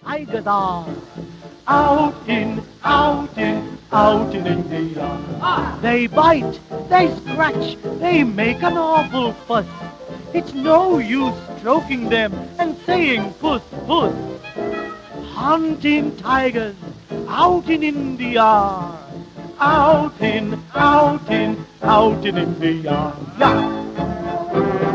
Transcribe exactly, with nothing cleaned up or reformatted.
tigers are. Out in, out in, out in India. They bite, they scratch, they make an awful fuss. It's no use stroking them and saying puss, puss. Hunting tigers out in India. Out in, out in, out in India. Yeah.